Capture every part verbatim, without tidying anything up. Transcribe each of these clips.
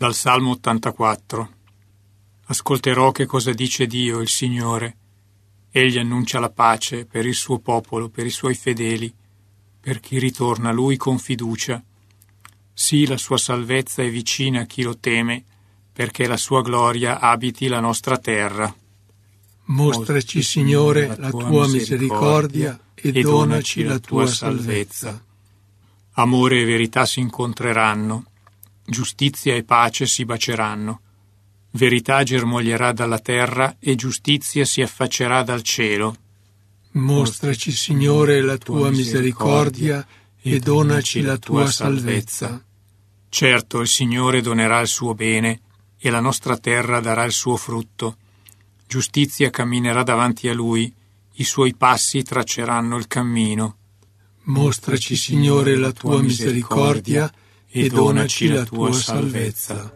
Dal Salmo ottantaquattro. Ascolterò che cosa dice Dio, il Signore. Egli annuncia la pace per il suo popolo, per i suoi fedeli, per chi ritorna a Lui con fiducia. Sì, la sua salvezza è vicina a chi lo teme, perché la sua gloria abiti la nostra terra. Mostraci, Signore, la tua, tua misericordia e donaci la tua salvezza. Amore e verità si incontreranno, giustizia e pace si baceranno. Verità germoglierà dalla terra e giustizia si affaccerà dal cielo. Mostraci, Signore, la tua misericordia e donaci la tua salvezza. Certo, il Signore donerà il suo bene e la nostra terra darà il suo frutto. Giustizia camminerà davanti a Lui, i suoi passi tracceranno il cammino. Mostraci, Signore, la tua misericordia e donaci la tua salvezza.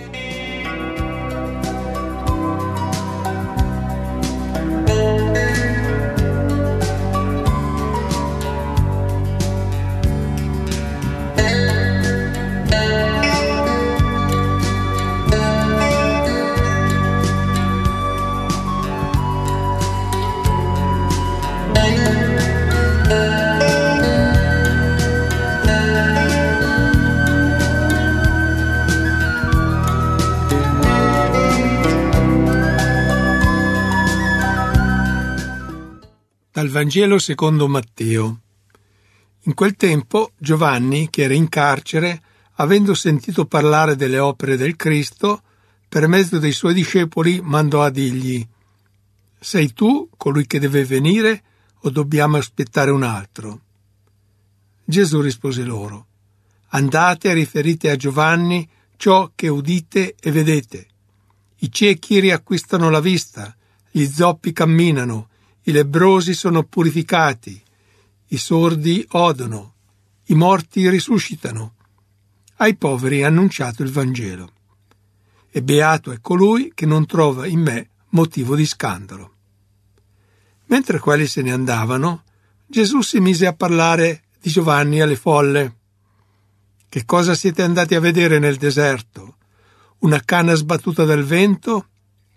Dal Vangelo secondo Matteo. In quel tempo Giovanni, che era in carcere, avendo sentito parlare delle opere del Cristo, per mezzo dei suoi discepoli mandò a dirgli: «Sei tu colui che deve venire o dobbiamo aspettare un altro?» Gesù rispose loro: «Andate e riferite a Giovanni ciò che udite e vedete. I ciechi riacquistano la vista, gli zoppi camminano, i lebbrosi sono purificati, i sordi odono, i morti risuscitano. Ai poveri è annunciato il Vangelo. E beato è colui che non trova in me motivo di scandalo». Mentre quelli se ne andavano, Gesù si mise a parlare di Giovanni alle folle. «Che cosa siete andati a vedere nel deserto? Una canna sbattuta dal vento?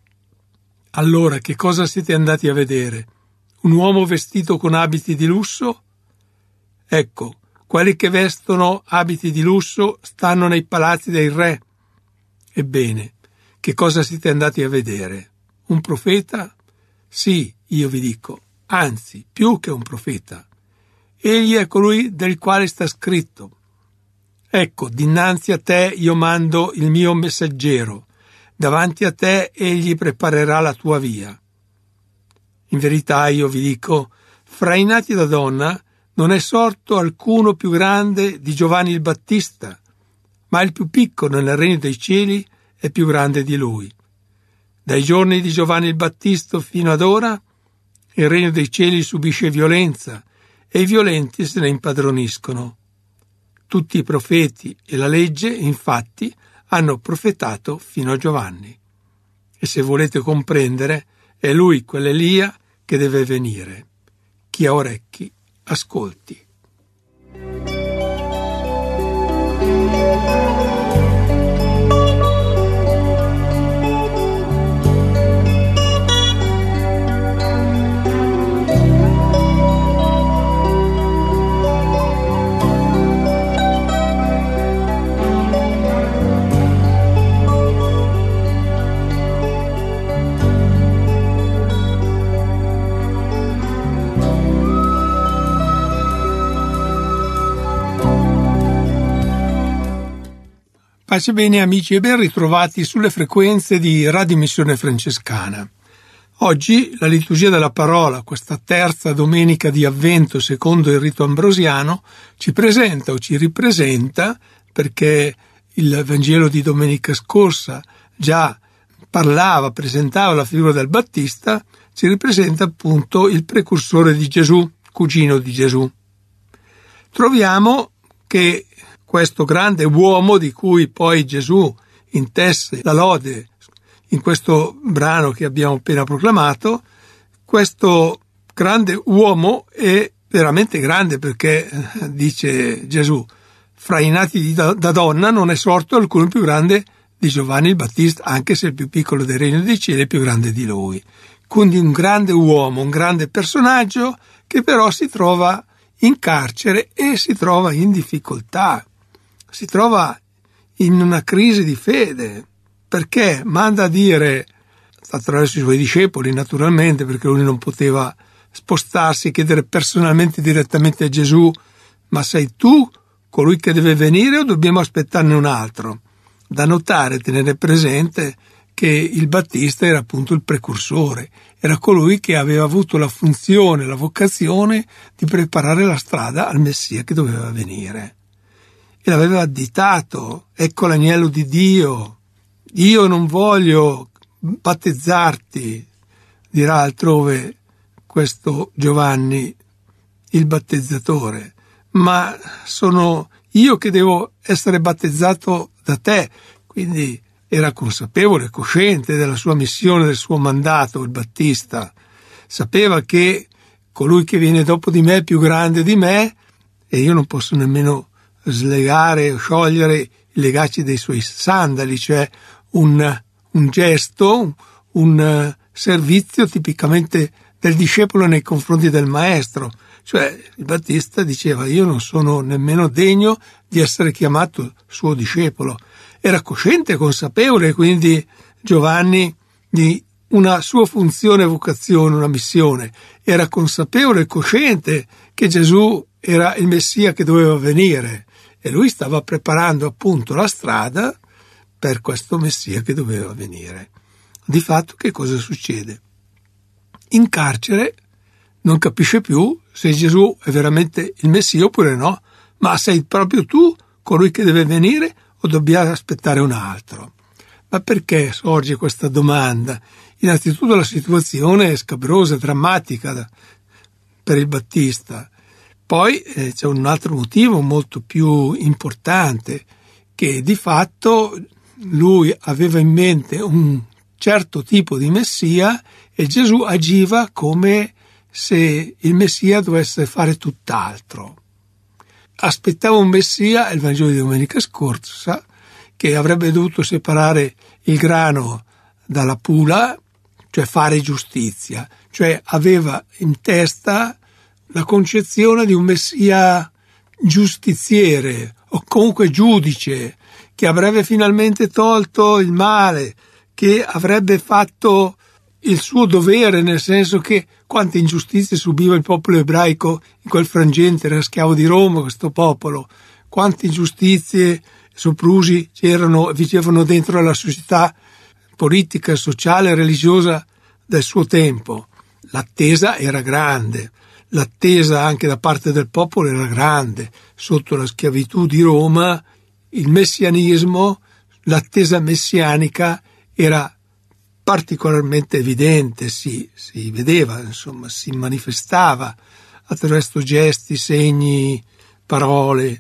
Allora che cosa siete andati a vedere? Un uomo vestito con abiti di lusso? Ecco, quelli che vestono abiti di lusso stanno nei palazzi dei re. Ebbene, che cosa siete andati a vedere? Un profeta? Sì, io vi dico, anzi, più che un profeta. Egli è colui del quale sta scritto: ecco, dinanzi a te io mando il mio messaggero, davanti a te egli preparerà la tua via. In verità io vi dico, fra i nati da donna non è sorto alcuno più grande di Giovanni il Battista, ma il più piccolo nel regno dei cieli è più grande di lui. Dai giorni di Giovanni il Battista fino ad ora il regno dei cieli subisce violenza e i violenti se ne impadroniscono. Tutti i profeti e la legge, infatti, hanno profetato fino a Giovanni. E se volete comprendere, è lui quell'Elia che deve venire. Chi ha orecchi, ascolti. Pace bene amici e ben ritrovati sulle frequenze di Radio Missione Francescana. Oggi la liturgia della parola, questa terza domenica di Avvento secondo il rito ambrosiano, ci presenta o ci ripresenta, perché il Vangelo di domenica scorsa già parlava, presentava la figura del Battista, ci ripresenta appunto il precursore di Gesù, cugino di Gesù. Troviamo che questo grande uomo di cui poi Gesù intesse la lode in questo brano che abbiamo appena proclamato, questo grande uomo è veramente grande perché, dice Gesù, fra i nati da donna non è sorto alcuno più grande di Giovanni il Battista, anche se il più piccolo del regno dei cieli è più grande di lui. Quindi un grande uomo, un grande personaggio che però si trova in carcere e si trova in difficoltà, si trova in una crisi di fede, perché manda a dire, attraverso i suoi discepoli naturalmente, perché lui non poteva spostarsi e chiedere personalmente direttamente a Gesù: ma sei tu colui che deve venire o dobbiamo aspettarne un altro? Da notare, tenere presente che il Battista era appunto il precursore, era colui che aveva avuto la funzione, la vocazione di preparare la strada al Messia che doveva venire. E l'aveva additato: ecco l'agnello di Dio, io non voglio battezzarti, dirà altrove questo Giovanni il battezzatore, ma sono io che devo essere battezzato da te. Quindi era consapevole, cosciente della sua missione, del suo mandato, il Battista. Sapeva che colui che viene dopo di me è più grande di me e io non posso nemmeno slegare o sciogliere i legacci dei suoi sandali, cioè un, un gesto, un, un servizio tipicamente del discepolo nei confronti del maestro. Cioè il Battista diceva: io non sono nemmeno degno di essere chiamato suo discepolo. Era cosciente e consapevole quindi Giovanni di una sua funzione e vocazione, una missione. Era consapevole e cosciente che Gesù era il Messia che doveva venire e lui stava preparando appunto la strada per questo Messia che doveva venire. Di fatto che cosa succede? In carcere non capisce più se Gesù è veramente il Messia oppure no, ma sei proprio tu colui che deve venire o dobbiamo aspettare un altro? Ma perché sorge questa domanda? Innanzitutto la situazione è scabrosa, drammatica per il Battista. Poi eh, c'è un altro motivo molto più importante, che di fatto lui aveva in mente un certo tipo di Messia e Gesù agiva come se il Messia dovesse fare tutt'altro. Aspettava un Messia, il Vangelo di domenica scorsa, che avrebbe dovuto separare il grano dalla pula, cioè fare giustizia, cioè aveva in testa la concezione di un Messia giustiziere o comunque giudice, che avrebbe finalmente tolto il male, che avrebbe fatto il suo dovere, nel senso che quante ingiustizie subiva il popolo ebraico in quel frangente, era schiavo di Roma questo popolo, quante ingiustizie, soprusi c'erano, vivevano dentro la società politica, sociale, religiosa del suo tempo. L'attesa era grande, l'attesa anche da parte del popolo era grande. Sotto la schiavitù di Roma, il messianismo, l'attesa messianica era particolarmente evidente, si, si vedeva, insomma, si manifestava attraverso gesti, segni, parole.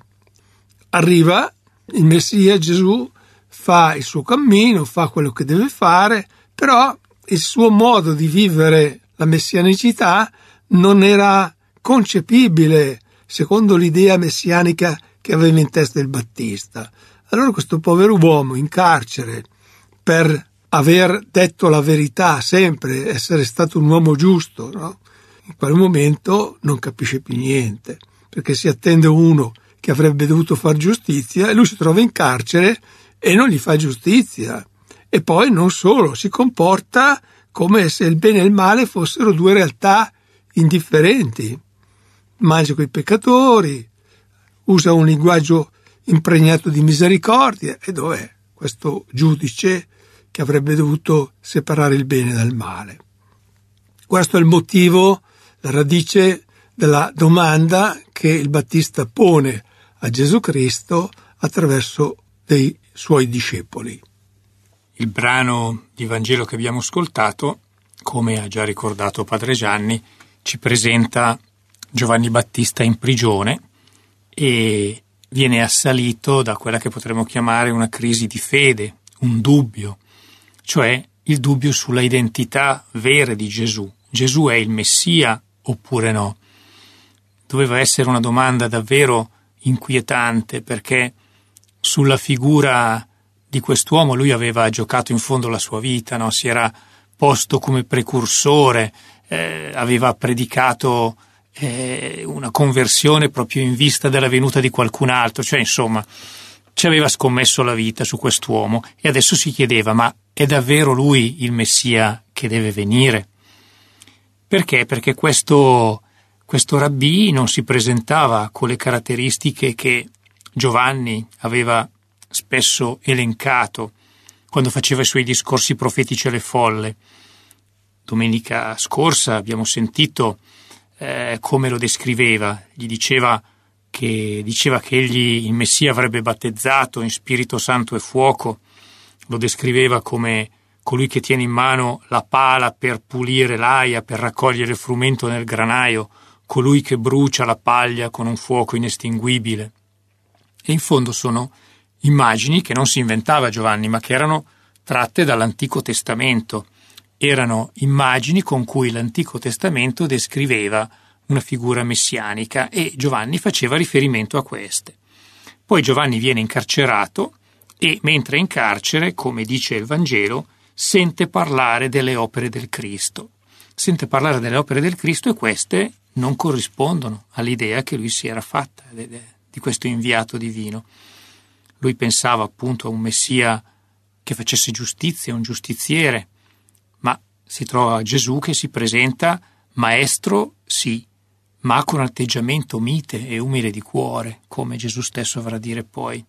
Arriva il Messia, Gesù, fa il suo cammino, fa quello che deve fare, però il suo modo di vivere la messianicità non era concepibile secondo l'idea messianica che aveva in testa il Battista. Allora questo povero uomo in carcere, per aver detto la verità sempre, essere stato un uomo giusto, no? In quel momento non capisce più niente, perché si attende uno che avrebbe dovuto far giustizia e lui si trova in carcere e non gli fa giustizia. E poi non solo, si comporta come se il bene e il male fossero due realtà indifferenti. Mangia coi peccatori, usa un linguaggio impregnato di misericordia. E dov'è questo giudice che avrebbe dovuto separare il bene dal male? Questo è il motivo, la radice della domanda che il Battista pone a Gesù Cristo attraverso dei suoi discepoli. Il brano di Vangelo che abbiamo ascoltato, come ha già ricordato Padre Gianni, ci presenta Giovanni Battista in prigione e viene assalito da quella che potremmo chiamare una crisi di fede, un dubbio, cioè il dubbio sulla identità vera di Gesù. Gesù è il Messia oppure no? Doveva essere una domanda davvero inquietante, perché sulla figura di quest'uomo lui aveva giocato in fondo la sua vita, no? Si era posto come precursore, eh, aveva predicato eh, una conversione proprio in vista della venuta di qualcun altro, cioè insomma ci aveva scommesso la vita su quest'uomo e adesso si chiedeva: ma è davvero lui il Messia che deve venire? Perché? Perché questo, questo rabbì non si presentava con le caratteristiche che Giovanni aveva spesso elencato quando faceva i suoi discorsi profetici alle folle. Domenica scorsa abbiamo sentito eh, come lo descriveva. Gli diceva che, diceva che egli, il Messia, avrebbe battezzato in Spirito Santo e fuoco. Lo descriveva come colui che tiene in mano la pala per pulire l'aia, per raccogliere il frumento nel granaio, colui che brucia la paglia con un fuoco inestinguibile. E in fondo sono immagini che non si inventava Giovanni, ma che erano tratte dall'Antico Testamento. Erano immagini con cui l'Antico Testamento descriveva una figura messianica e Giovanni faceva riferimento a queste. Poi Giovanni viene incarcerato e, mentre è in carcere, come dice il Vangelo, sente parlare delle opere del Cristo. Sente parlare delle opere del Cristo e queste non corrispondono all'idea che lui si era fatta di questo inviato divino. Lui pensava appunto a un Messia che facesse giustizia, un giustiziere, ma si trova Gesù che si presenta maestro, sì, ma con atteggiamento mite e umile di cuore, come Gesù stesso avrà a dire poi.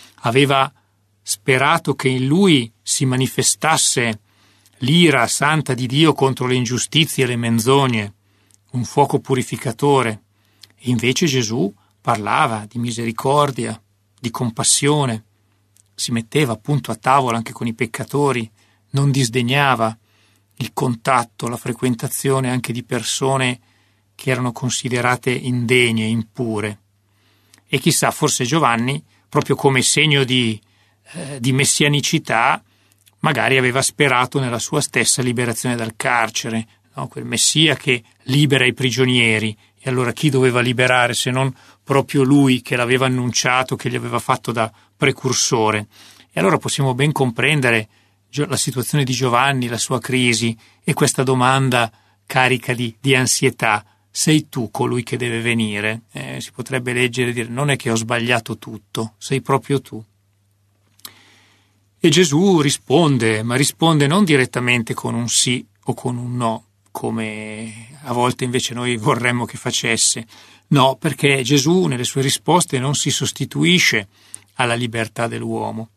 Aveva sperato che in lui si manifestasse l'ira santa di Dio contro le ingiustizie e le menzogne, un fuoco purificatore, e invece Gesù parlava di misericordia, di compassione, si metteva appunto a tavola anche con i peccatori, non disdegnava il contatto, la frequentazione anche di persone che erano considerate indegne, impure. E chissà, forse Giovanni, proprio come segno di, eh, di messianicità, magari aveva sperato nella sua stessa liberazione dal carcere, no? Quel Messia che libera i prigionieri. E allora chi doveva liberare se non proprio lui che l'aveva annunciato, che gli aveva fatto da precursore? E allora possiamo ben comprendere la situazione di Giovanni, la sua crisi e questa domanda carica di, di ansietà: sei tu colui che deve venire? Eh, si potrebbe leggere e dire: non è che ho sbagliato tutto, sei proprio tu. E Gesù risponde, ma risponde non direttamente con un sì o con un no, come a volte invece noi vorremmo che facesse. No, perché Gesù nelle sue risposte non si sostituisce alla libertà dell'uomo.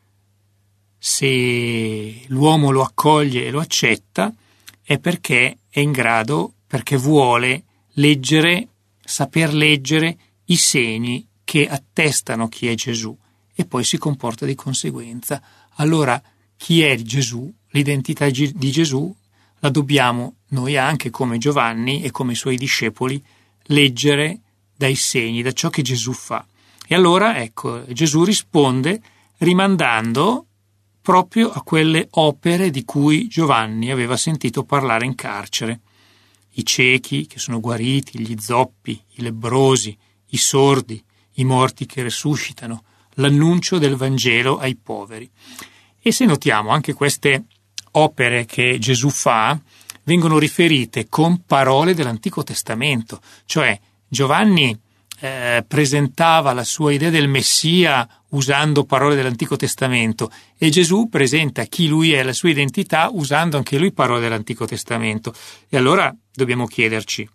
Se l'uomo lo accoglie e lo accetta è perché è in grado, perché vuole leggere, saper leggere i segni che attestano chi è Gesù e poi si comporta di conseguenza. Allora chi è Gesù, l'identità di Gesù, la dobbiamo noi anche come Giovanni e come i suoi discepoli leggere dai segni, da ciò che Gesù fa. E allora ecco, Gesù risponde rimandando proprio a quelle opere di cui Giovanni aveva sentito parlare in carcere. I ciechi che sono guariti, gli zoppi, i lebbrosi, i sordi, i morti che resuscitano, l'annuncio del Vangelo ai poveri. E se notiamo anche queste opere che Gesù fa vengono riferite con parole dell'Antico Testamento, cioè Giovanni eh, presentava la sua idea del Messia usando parole dell'Antico Testamento e Gesù presenta chi lui è, la sua identità, usando anche lui parole dell'Antico Testamento. E allora dobbiamo chiederci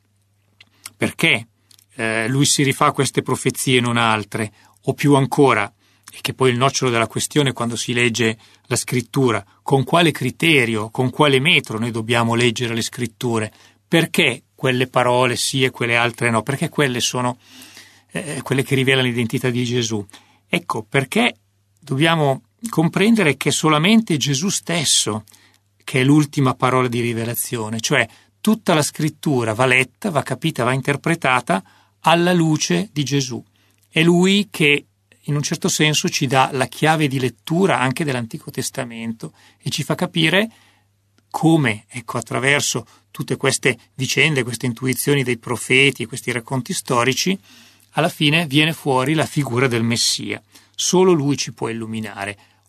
perché eh, lui si rifà a queste profezie e non altre, o più ancora, e che poi è il nocciolo della questione quando si legge la scrittura, con quale criterio, con quale metro noi dobbiamo leggere le scritture? Perché quelle parole sì e quelle altre no? Perché quelle sono eh, quelle che rivelano l'identità di Gesù? Ecco, perché dobbiamo comprendere che è solamente Gesù stesso che è l'ultima parola di rivelazione, cioè tutta la scrittura va letta, va capita, va interpretata alla luce di Gesù. È lui che in un certo senso ci dà la chiave di lettura anche dell'Antico Testamento e ci fa capire come, ecco, attraverso tutte queste vicende, queste intuizioni dei profeti, questi racconti storici, alla fine viene fuori la figura del Messia. Solo lui ci può illuminare.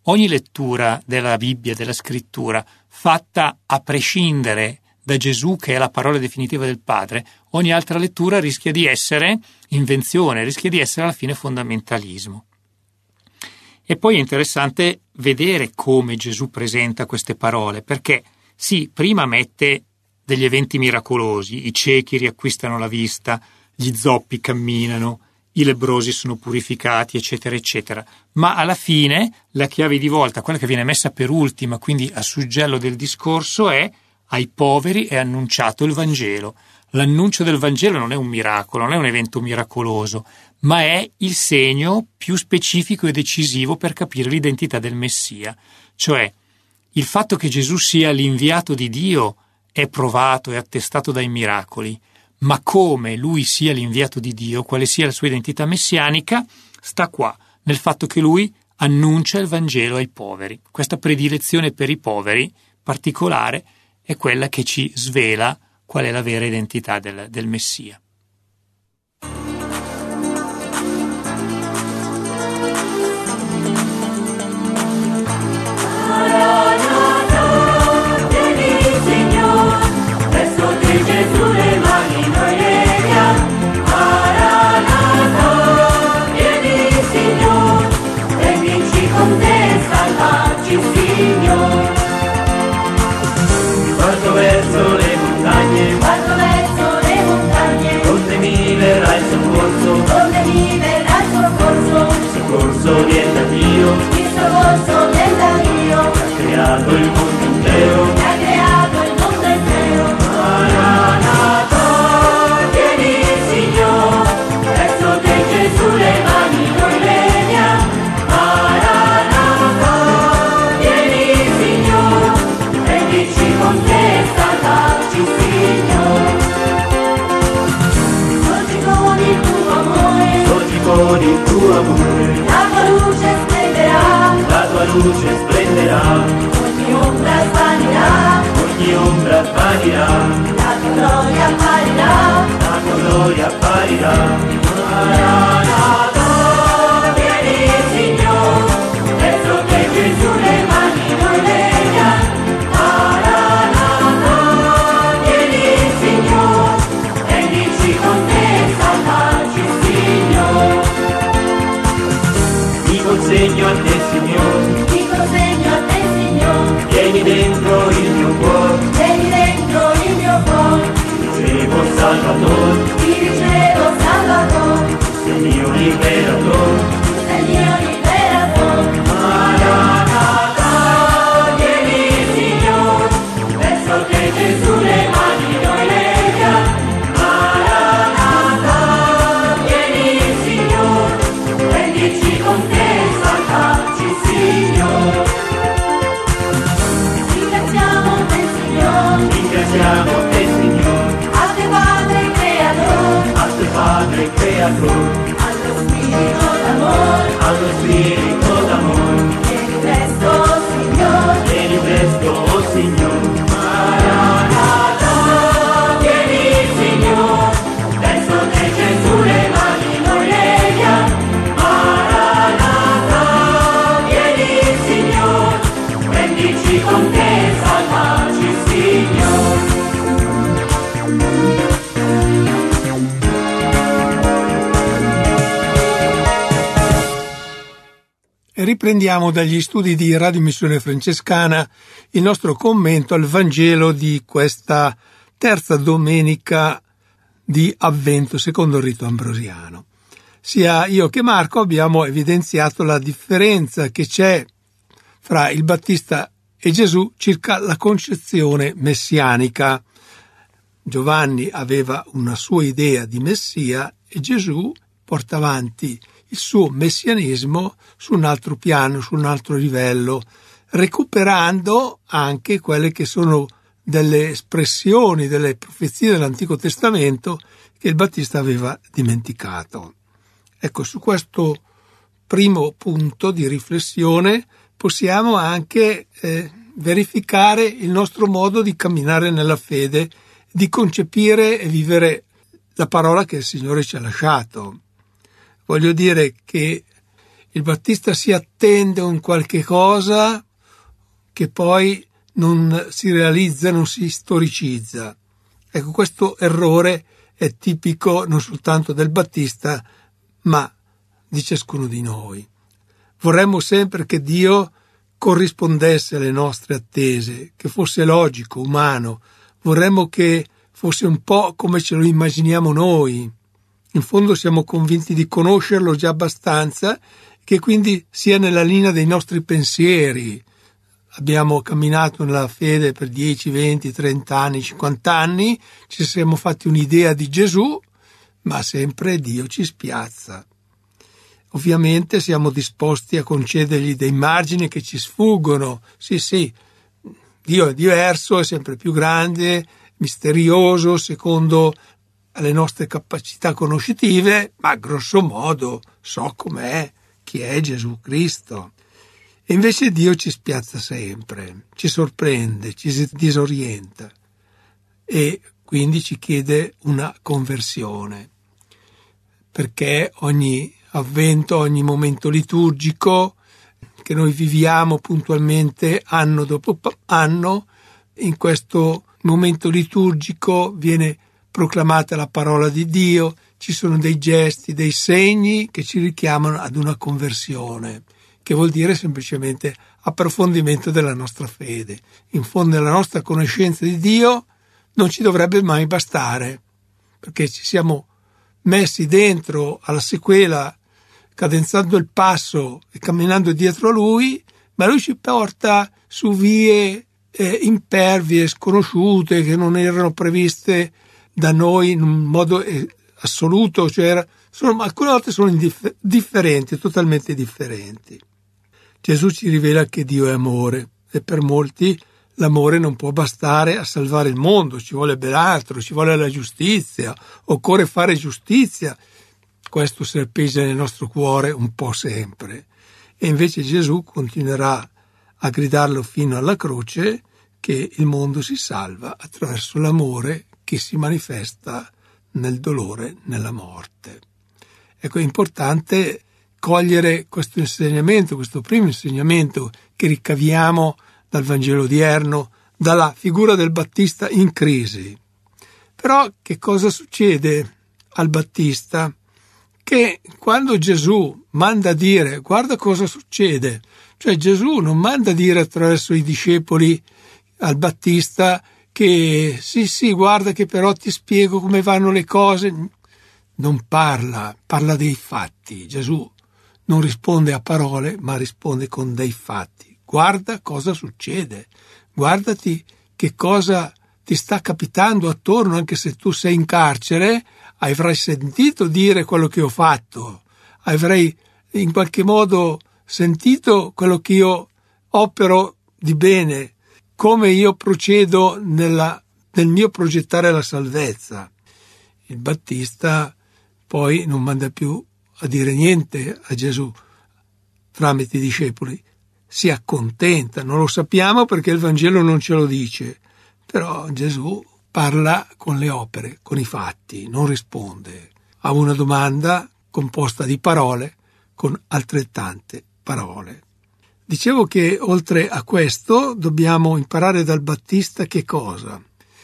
ogni lettura della Bibbia, della scrittura, fatta a prescindere da Gesù, che è la parola definitiva del Padre, ogni altra lettura rischia di essere invenzione, rischia di essere alla fine fondamentalismo. E poi è interessante vedere come Gesù presenta queste parole, perché sì, prima mette degli eventi miracolosi, i ciechi riacquistano la vista, gli zoppi camminano, i lebbrosi sono purificati, eccetera, eccetera. Ma alla fine la chiave di volta, quella che viene messa per ultima, quindi a suggello del discorso, è: ai poveri è annunciato il Vangelo. L'annuncio del Vangelo non è un miracolo, non è un evento miracoloso, ma è il segno più specifico e decisivo per capire l'identità del Messia. Cioè, il fatto che Gesù sia l'inviato di Dio è provato e attestato dai miracoli, ma come lui sia l'inviato di Dio, quale sia la sua identità messianica, sta qua, nel fatto che lui annuncia il Vangelo ai poveri. Questa predilezione per i poveri particolare è quella che ci svela qual è la vera identità del, del Messia. Verso le montagne, guardo verso le montagne, donde mi verrà il soccorso, donde mi verrà il soccorso, il soccorso viene da Dio, il soccorso viene da Dio, che ha creato il mondo intero, che ha creato il mondo intero. Maranatha, vieni Signore, verso te Gesù le mani noi leghiamo. Maranatha, vieni Signore, prendici con te. Con il tuo amore, la tua luce splenderà, la tua luce splenderà, ogni ombra svanirà, ogni ombra svanirà, la tua gloria apparirà, la tua gloria apparirà. Maranatha, vieni Signore, verso te Gesù le mani noi leghiamo. Maranatha, vieni Signore, prendici con te, salvaci Signore. Ti consegno a te Signore, ti consegno a te Signore, vieni dentro il mio cuore, vieni dentro il mio cuore, ti ricevo Salvatore, ti ricevo Salvatore, sei il mio liberatore, sei il mio liberatore. Maranatha, vieni Signore, verso te Gesù le mani noi leghiamo. Maranatha, vieni Signore, prendici con te, salvaci Signore. Ringraziamo te Signore, ringraziamo te Signore, a te Padre Creatore, a te Padre Creatore, allo Spirito d'amore, allo Spirito d'amore. Vieni presto Signore, vieni presto oh Signore. Maranatha, vieni Signore, verso te Gesù le mani noi leghiamo. Maranatha, vieni Signore, prendici con te, salvaci Signore. E riprendiamo dagli studi di Radio Missione Francescana il nostro commento al Vangelo di questa terza domenica di Avvento secondo il rito ambrosiano. Sia io che Marco abbiamo evidenziato la differenza che c'è fra il Battista e Gesù circa la concezione messianica. Giovanni aveva una sua idea di Messia e Gesù porta avanti il suo messianismo su un altro piano, su un altro livello, recuperando anche quelle che sono delle espressioni, delle profezie dell'Antico Testamento che il Battista aveva dimenticato. Ecco, su questo primo punto di riflessione possiamo anche eh, verificare il nostro modo di camminare nella fede, di concepire e vivere la parola che il Signore ci ha lasciato. Voglio dire che Il Battista si attende a un qualche cosa che poi non si realizza, non si storicizza. Ecco, questo errore è tipico non soltanto del Battista, ma di ciascuno di noi. Vorremmo sempre che Dio corrispondesse alle nostre attese, che fosse logico, umano. Vorremmo che fosse un po' come ce lo immaginiamo noi. In fondo siamo convinti di conoscerlo già abbastanza, che quindi sia nella linea dei nostri pensieri. Abbiamo camminato nella fede per dieci, venti, trenta anni, cinquanta anni, ci siamo fatti un'idea di Gesù, ma sempre Dio ci spiazza. Ovviamente siamo disposti a concedergli dei margini che ci sfuggono. Sì, sì, Dio è diverso, è sempre più grande, misterioso, secondo le nostre capacità conoscitive, ma grosso modo so com'è, chi è Gesù Cristo. E invece Dio ci spiazza sempre, ci sorprende, ci disorienta e quindi ci chiede una conversione, perché ogni avvento, ogni momento liturgico che noi viviamo puntualmente anno dopo anno, in questo momento liturgico viene proclamata la parola di Dio, ci sono dei gesti, dei segni che ci richiamano ad una conversione, che vuol dire semplicemente approfondimento della nostra fede. In fondo la nostra conoscenza di Dio non ci dovrebbe mai bastare, perché ci siamo messi dentro alla sequela, cadenzando il passo e camminando dietro a Lui, ma Lui ci porta su vie eh, impervie, sconosciute, che non erano previste da noi in un modo eh, assoluto, cioè sono, alcune volte sono indiffer- differenti, totalmente differenti. Gesù ci rivela che Dio è amore e per molti l'amore non può bastare a salvare il mondo, ci vuole ben altro, ci vuole la giustizia, occorre fare giustizia. Questo serpeggia nel nostro cuore un po' sempre. E invece Gesù continuerà a gridarlo fino alla croce che il mondo si salva attraverso l'amore che si manifesta nel dolore, nella morte. Ecco, è importante cogliere questo insegnamento, questo primo insegnamento che ricaviamo dal Vangelo odierno, dalla figura del Battista in crisi. Però che cosa succede al Battista? Che quando Gesù manda a dire guarda cosa succede, cioè Gesù non manda a dire attraverso i discepoli al Battista che sì sì guarda che però ti spiego come vanno le cose, non parla, parla dei fatti. Gesù non risponde a parole ma risponde con dei fatti. Guarda cosa succede, guardati che cosa ti sta capitando attorno, anche se tu sei in carcere, avrai sentito dire quello che ho fatto, avrai in qualche modo sentito quello che io opero di bene, come io procedo nella, nel mio progettare la salvezza. Il Battista poi non manda più a dire niente a Gesù tramite i discepoli, si accontenta, non lo sappiamo perché il Vangelo non ce lo dice, però Gesù parla con le opere, con i fatti, non risponde a una domanda composta di parole con altrettante parole. Dicevo che oltre a questo dobbiamo imparare dal Battista che cosa?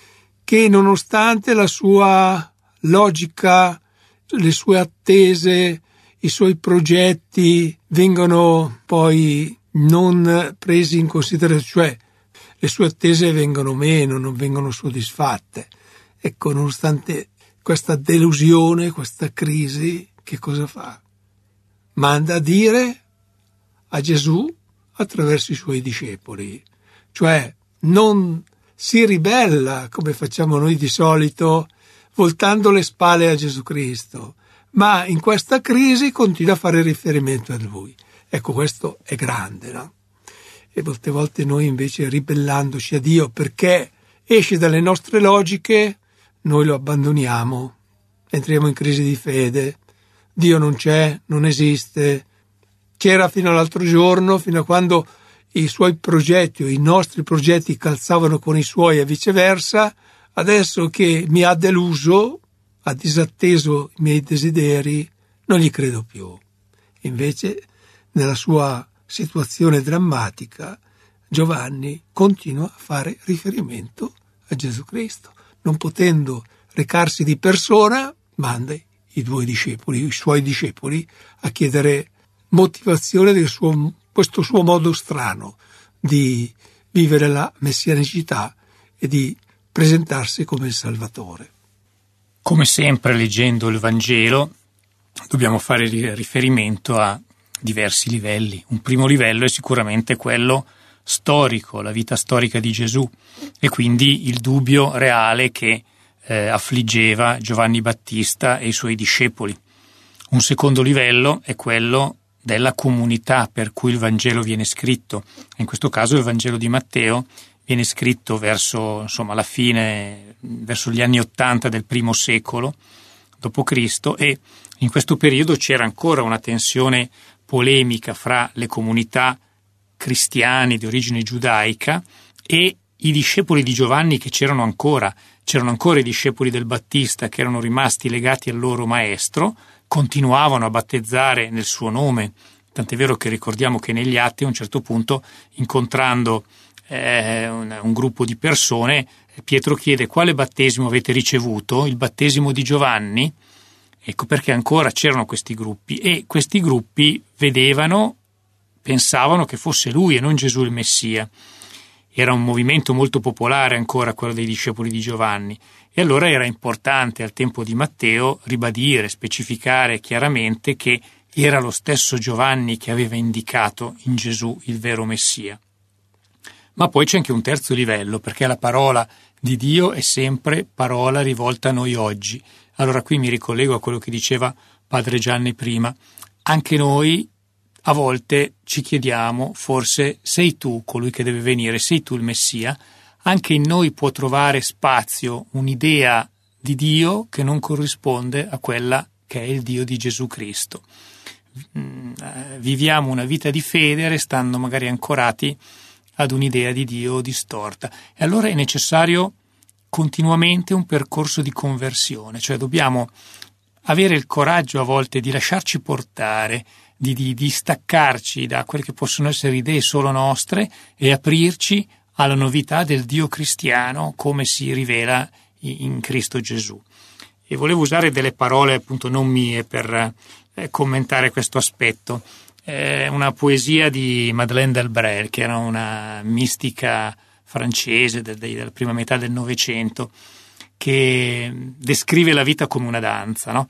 Che nonostante la sua logica, le sue attese, i suoi progetti vengano poi non presi in considerazione, cioè le sue attese vengono meno, non vengono soddisfatte. Ecco, nonostante questa delusione, questa crisi, che cosa fa? Manda a dire a Gesù attraverso i suoi discepoli, cioè non si ribella come facciamo noi di solito voltando le spalle a Gesù Cristo, ma in questa crisi continua a fare riferimento a Lui. Ecco, questo è grande, no? E molte volte noi invece ribellandoci a Dio perché esce dalle nostre logiche, noi lo abbandoniamo, entriamo in crisi di fede, Dio non c'è, non esiste, c'era fino all'altro giorno, fino a quando i suoi progetti o i nostri progetti calzavano con i suoi e viceversa, adesso che mi ha deluso, ha disatteso i miei desideri, non gli credo più. Invece nella sua situazione drammatica, Giovanni continua a fare riferimento a Gesù Cristo. Non potendo recarsi di persona, manda i due discepoli, i suoi discepoli, a chiedere motivazione del suo, questo suo modo strano di vivere la messianicità e di presentarsi come il Salvatore. Come sempre, leggendo il Vangelo, dobbiamo fare riferimento a diversi livelli. Un primo livello è sicuramente quello storico, la vita storica di Gesù, e quindi il dubbio reale che eh, affliggeva Giovanni Battista e i suoi discepoli. Un secondo livello è quello della comunità per cui il Vangelo viene scritto. In questo caso il Vangelo di Matteo viene scritto verso, insomma, la fine, verso gli anni ottanta del primo secolo dopo Cristo, e in questo periodo c'era ancora una tensione polemica fra le comunità cristiane di origine giudaica e i discepoli di Giovanni che c'erano ancora. C'erano ancora i discepoli del Battista che erano rimasti legati al loro maestro, continuavano a battezzare nel suo nome, tant'è vero che ricordiamo che negli Atti a un certo punto, incontrando eh, un, un gruppo di persone, Pietro chiede: quale battesimo avete ricevuto? Il battesimo di Giovanni? Ecco perché ancora c'erano questi gruppi, e questi gruppi vedevano, pensavano che fosse lui e non Gesù il Messia. Era un movimento molto popolare ancora quello dei discepoli di Giovanni, e allora era importante al tempo di Matteo ribadire, specificare chiaramente che era lo stesso Giovanni che aveva indicato in Gesù il vero Messia. Ma poi c'è anche un terzo livello, perché la parola di Dio è sempre parola rivolta a noi oggi. Allora qui mi ricollego a quello che diceva Padre Gianni prima. Anche noi a volte ci chiediamo, forse sei tu colui che deve venire, sei tu il Messia? Anche in noi può trovare spazio un'idea di Dio che non corrisponde a quella che è il Dio di Gesù Cristo. Viviamo una vita di fede restando magari ancorati ad un'idea di Dio distorta, e allora è necessario continuamente un percorso di conversione, cioè dobbiamo avere il coraggio a volte di lasciarci portare, di, di, di staccarci da quelle che possono essere idee solo nostre e aprirci alla novità del Dio cristiano come si rivela in Cristo Gesù. E volevo usare delle parole appunto non mie per eh, commentare questo aspetto. È una poesia di Madeleine d'Albret, che era una mistica francese del, della prima metà del Novecento, che descrive la vita come una danza, no?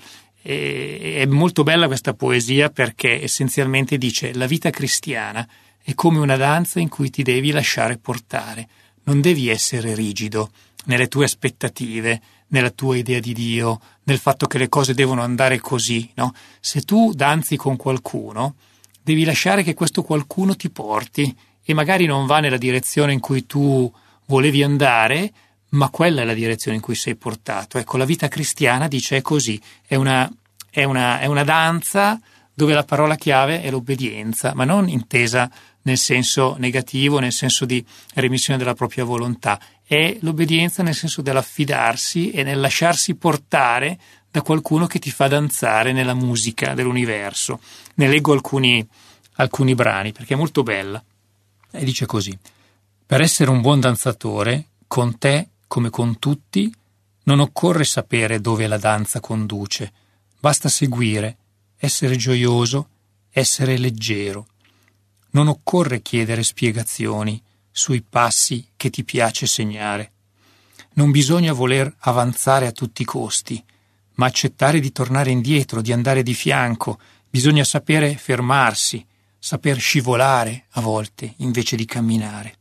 E, è molto bella questa poesia perché essenzialmente dice: la vita cristiana è come una danza in cui ti devi lasciare portare, non devi essere rigido nelle tue aspettative, nella tua idea di Dio, nel fatto che le cose devono andare così, no? Se tu danzi con qualcuno, devi lasciare che questo qualcuno ti porti, e magari non va nella direzione in cui tu volevi andare, ma quella è la direzione in cui sei portato. Ecco, la vita cristiana, dice, è così, è una, è una, è una danza dove la parola chiave è l'obbedienza, ma non intesa nel senso negativo, nel senso di remissione della propria volontà. È l'obbedienza nel senso dell'affidarsi e nel lasciarsi portare da qualcuno che ti fa danzare nella musica dell'universo. Ne leggo alcuni, alcuni brani perché è molto bella. E dice così: per essere un buon danzatore, con te come con tutti, non occorre sapere dove la danza conduce, basta seguire, essere gioioso, essere leggero. Non occorre chiedere spiegazioni sui passi che ti piace segnare. Non bisogna voler avanzare a tutti i costi, ma accettare di tornare indietro, di andare di fianco. Bisogna sapere fermarsi, saper scivolare a volte invece di camminare.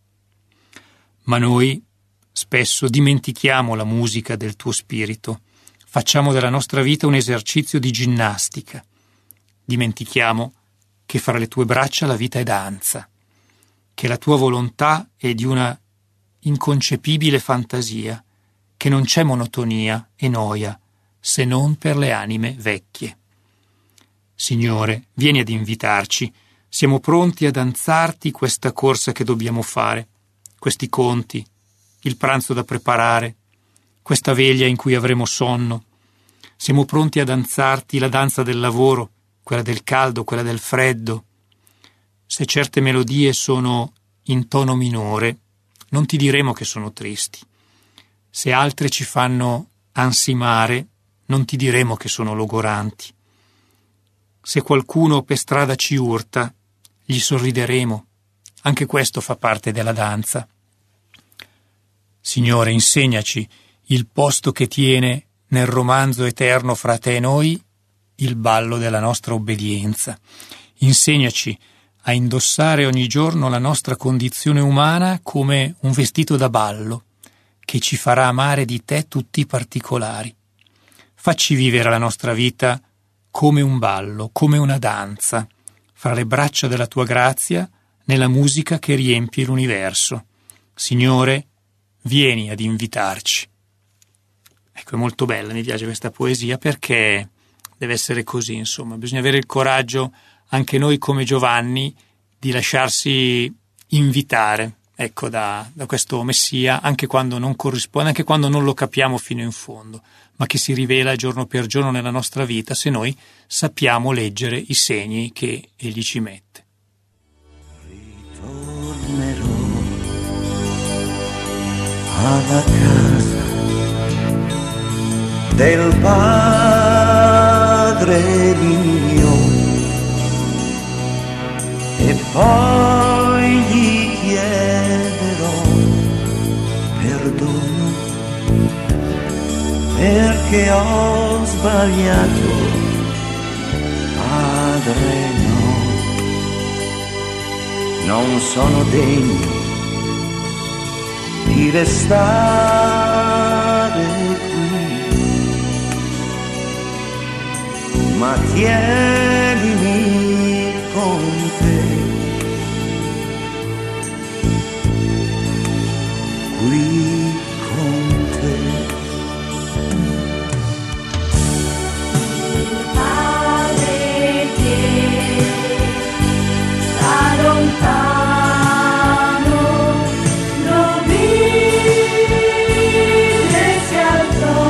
Ma noi spesso dimentichiamo la musica del tuo spirito, facciamo della nostra vita un esercizio di ginnastica. Dimentichiamo che fra le tue braccia la vita è danza, che la tua volontà è di una inconcepibile fantasia, che non c'è monotonia e noia se non per le anime vecchie. Signore, vieni ad invitarci, siamo pronti a danzarti questa corsa che dobbiamo fare, questi conti, il pranzo da preparare, questa veglia in cui avremo sonno. Siamo pronti a danzarti la danza del lavoro, quella del caldo, quella del freddo, se certe melodie sono in tono minore, non ti diremo che sono tristi. Se altre ci fanno ansimare, non ti diremo che sono logoranti. Se qualcuno per strada ci urta, gli sorrideremo. Anche questo fa parte della danza. Signore, insegnaci il posto che tiene nel romanzo eterno fra te e noi il ballo della nostra obbedienza. Insegnaci a indossare ogni giorno la nostra condizione umana come un vestito da ballo che ci farà amare di te tutti i particolari. Facci vivere la nostra vita come un ballo, come una danza, fra le braccia della tua grazia, nella musica che riempie l'universo. Signore, vieni ad invitarci. Ecco, è molto bella, mi piace questa poesia perché deve essere così, insomma, bisogna avere il coraggio, anche noi come Giovanni, di lasciarsi invitare, ecco, da, da questo Messia, anche quando non corrisponde, anche quando non lo capiamo fino in fondo, ma che si rivela giorno per giorno nella nostra vita se noi sappiamo leggere i segni che Egli ci mette. Ritornerò alla casa del Padre mio e poi gli chiederò perdono perché ho sbagliato, Padre, no, non sono degno di restare qui, ma tienimi con te, qui con te. Padre che da lontano lo vide si alzò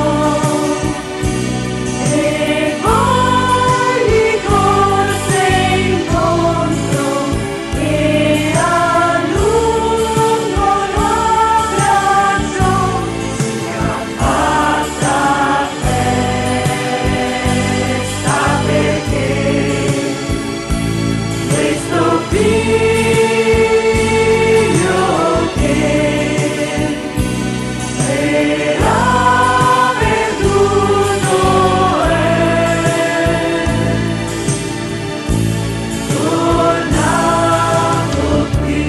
e poi gli corse incontro e a lungo lo abbracciò e abbatta testa perché questo figlio che era perduto è tornato qui.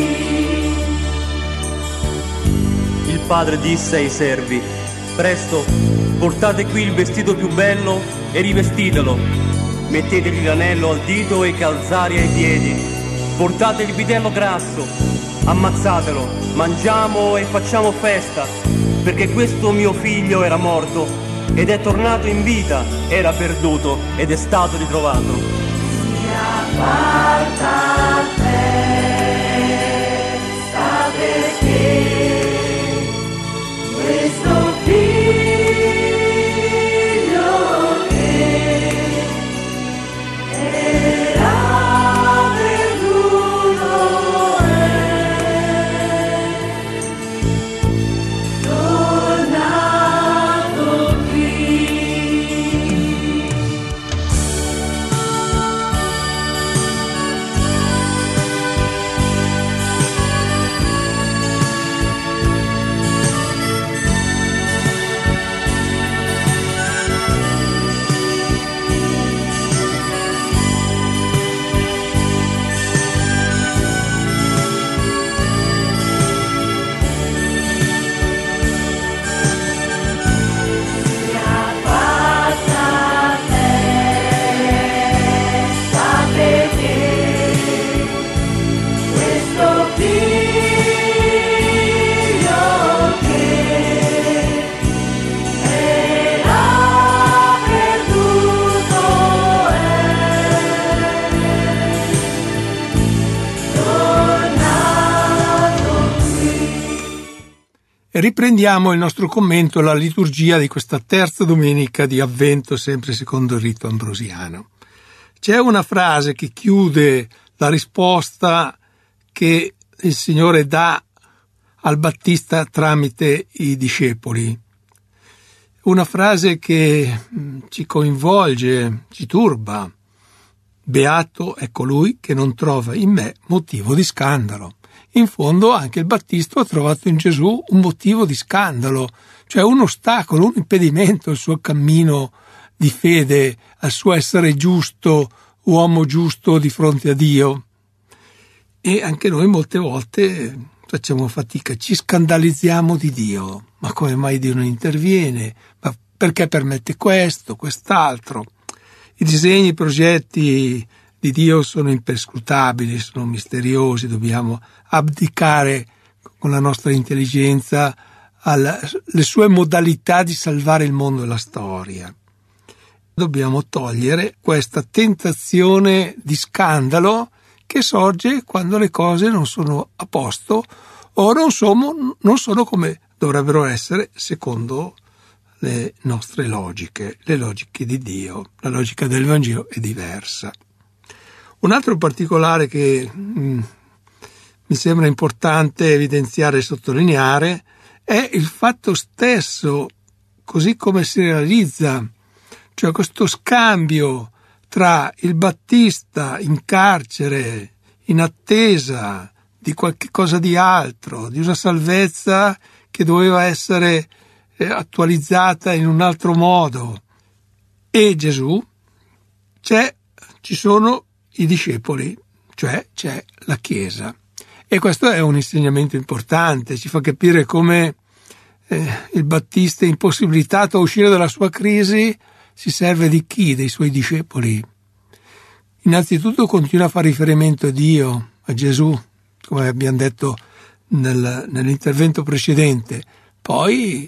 Il padre disse ai servi: presto, portate qui il vestito più bello e rivestitelo. Mettetegli l'anello al dito e i calzari ai piedi. Portate il vitello grasso, ammazzatelo, mangiamo e facciamo festa, perché questo mio figlio era morto ed è tornato in vita, era perduto ed è stato ritrovato. Apparta testa perché questo figlio che era perduto è tornato qui. Apparta testa perché questo figlio che era perduto è tornato qui. E riprendiamo il nostro commento alla liturgia di questa terza domenica di Avvento, sempre secondo il rito ambrosiano. C'è una frase che chiude la risposta che il Signore dà al Battista tramite i discepoli. Una frase che ci coinvolge, ci turba. Beato è colui che non trova in me motivo di scandalo. In fondo anche il Battista ha trovato in Gesù un motivo di scandalo, cioè un ostacolo, un impedimento al suo cammino di fede, al suo essere giusto, uomo giusto di fronte a Dio. E anche noi molte volte facciamo fatica, ci scandalizziamo di Dio. Ma come mai Dio non interviene? Ma perché permette questo, quest'altro? I disegni, i progetti di Dio sono imperscrutabili, sono misteriosi, dobbiamo abdicare con la nostra intelligenza alle sue modalità di salvare il mondo e la storia. Dobbiamo togliere questa tentazione di scandalo che sorge quando le cose non sono a posto o non sono, non sono come dovrebbero essere secondo le nostre logiche, le logiche di Dio. La logica del Vangelo è diversa. Un altro particolare che mh, mi sembra importante evidenziare e sottolineare è il fatto stesso, così come si realizza, cioè questo scambio tra il Battista in carcere, in attesa di qualche cosa di altro, di una salvezza che doveva essere eh, attualizzata in un altro modo, e Gesù, c'è, ci sono i discepoli, cioè c'è la Chiesa. E questo è un insegnamento importante, ci fa capire come eh, il Battista, impossibilitato a uscire dalla sua crisi, si serve di chi? Dei suoi discepoli. Innanzitutto continua a fare riferimento a Dio, a Gesù, come abbiamo detto nel, nell'intervento precedente. Poi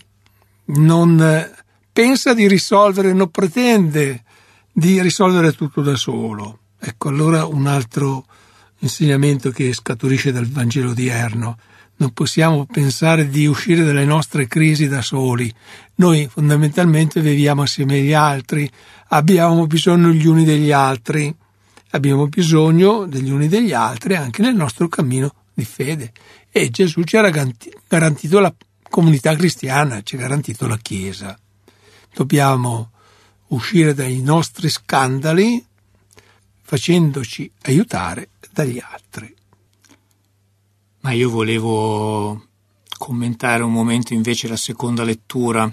non pensa di risolvere, non pretende di risolvere tutto da solo. Ecco, allora un altro insegnamento che scaturisce dal Vangelo odierno. Non possiamo pensare di uscire dalle nostre crisi da soli. Noi fondamentalmente viviamo assieme agli altri, abbiamo bisogno gli uni degli altri, abbiamo bisogno degli uni degli altri anche nel nostro cammino di fede. E Gesù ci ha garantito la comunità cristiana, ci ha garantito la Chiesa. Dobbiamo uscire dai nostri scandali facendoci aiutare dagli altri. Ma io volevo commentare un momento invece la seconda lettura,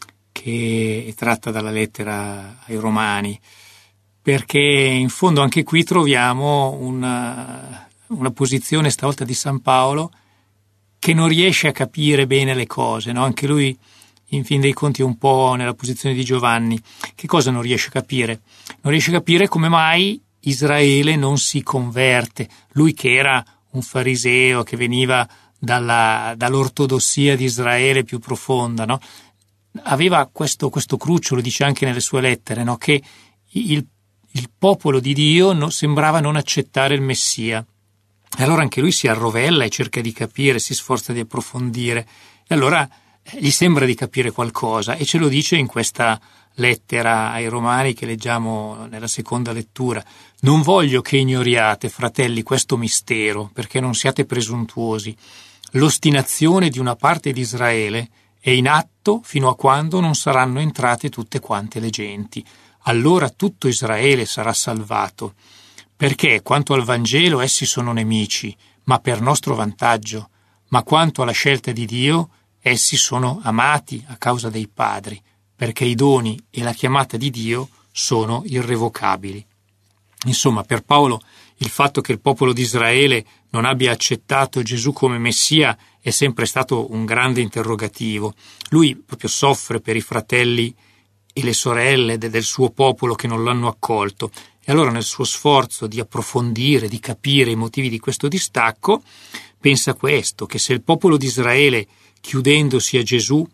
che è tratta dalla lettera ai Romani, perché in fondo anche qui troviamo una, una posizione stavolta di San Paolo che non riesce a capire bene le cose, no? Anche lui in fin dei conti è un po' nella posizione di Giovanni. Che cosa non riesce a capire? Non riesce a capire come mai Israele non si converte, lui che era un fariseo, che veniva dalla, dall'ortodossia di Israele più profonda, no? Aveva questo, questo cruccio, lo dice anche nelle sue lettere, no? Che il, il popolo di Dio no, sembrava non accettare il Messia. E allora anche lui si arrovella e cerca di capire, si sforza di approfondire, e allora eh, gli sembra di capire qualcosa, e ce lo dice in questa lettera ai Romani che leggiamo nella seconda lettura. Non voglio che ignoriate, fratelli, questo mistero, perché non siate presuntuosi. L'ostinazione di una parte di Israele è in atto fino a quando non saranno entrate tutte quante le genti. Allora tutto Israele sarà salvato, perché quanto al Vangelo essi sono nemici, ma per nostro vantaggio, ma quanto alla scelta di Dio essi sono amati a causa dei padri, perché i doni e la chiamata di Dio sono irrevocabili. Insomma, per Paolo il fatto che il popolo di Israele non abbia accettato Gesù come Messia è sempre stato un grande interrogativo. Lui proprio soffre per i fratelli e le sorelle del suo popolo che non l'hanno accolto. E allora nel suo sforzo di approfondire, di capire i motivi di questo distacco, pensa questo, che se il popolo di Israele, chiudendosi a Gesù,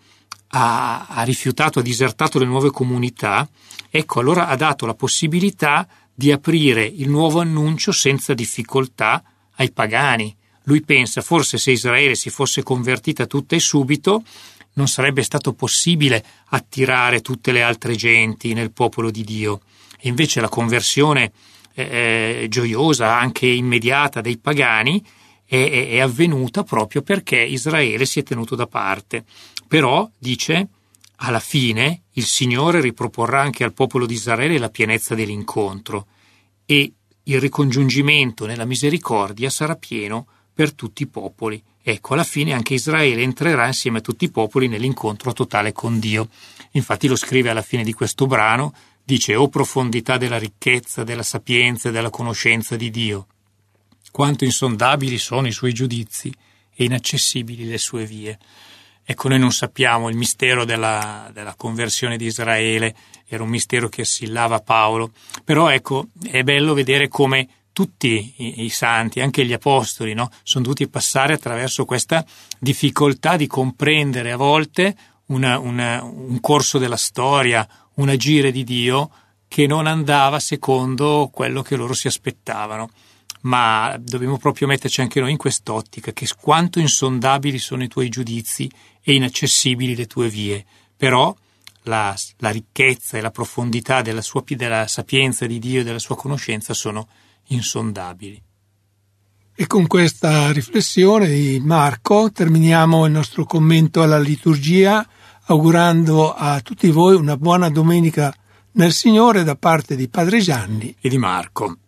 ha, ha rifiutato, ha disertato le nuove comunità, ecco, allora ha dato la possibilità di aprire il nuovo annuncio senza difficoltà ai pagani. Lui pensa, forse se Israele si fosse convertita tutta e subito, non sarebbe stato possibile attirare tutte le altre genti nel popolo di Dio. E invece la conversione eh, gioiosa, anche immediata dei pagani, è, è avvenuta proprio perché Israele si è tenuto da parte. Però, dice, alla fine il Signore riproporrà anche al popolo di Israele la pienezza dell'incontro e il ricongiungimento nella misericordia sarà pieno per tutti i popoli. Ecco, alla fine anche Israele entrerà insieme a tutti i popoli nell'incontro totale con Dio. Infatti lo scrive alla fine di questo brano, dice: «O profondità della ricchezza, della sapienza e della conoscenza di Dio, quanto insondabili sono i suoi giudizi e inaccessibili le sue vie». Ecco, noi non sappiamo il mistero della, della conversione di Israele, era un mistero che assillava Paolo, però ecco, è bello vedere come tutti i, i santi, anche gli apostoli, no, sono dovuti passare attraverso questa difficoltà di comprendere a volte una, una, un corso della storia, un agire di Dio che non andava secondo quello che loro si aspettavano. Ma dobbiamo proprio metterci anche noi in quest'ottica, che quanto insondabili sono i tuoi giudizi e inaccessibili le tue vie, però la, la ricchezza e la profondità della, sua, della sapienza di Dio e della sua conoscenza sono insondabili. E con questa riflessione di Marco terminiamo il nostro commento alla liturgia, augurando a tutti voi una buona domenica nel Signore da parte di Padre Gianni e di Marco.